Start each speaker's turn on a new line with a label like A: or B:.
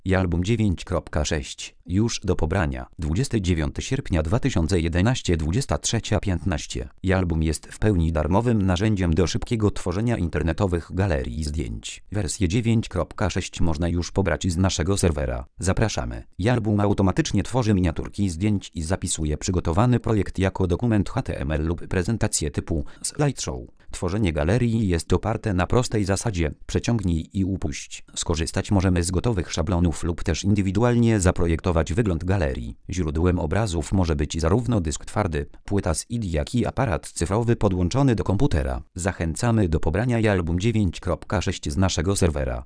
A: Album 9.6. Już do pobrania. 29 sierpnia 2011 23:15. Album jest w pełni darmowym narzędziem do szybkiego tworzenia internetowych galerii zdjęć. Wersję 9.6 można już pobrać z naszego serwera. Zapraszamy. Album automatycznie tworzy miniaturki zdjęć i zapisuje przygotowany projekt jako dokument HTML lub prezentację typu slideshow. Tworzenie galerii jest oparte na prostej zasadzie przeciągnij i upuść. Skorzystać możemy z gotowych szablonów lub też indywidualnie zaprojektować wygląd galerii. Źródłem obrazów może być zarówno dysk twardy, płyta z ID, jak i aparat cyfrowy podłączony do komputera. Zachęcamy do pobrania Album 9.6 z naszego serwera.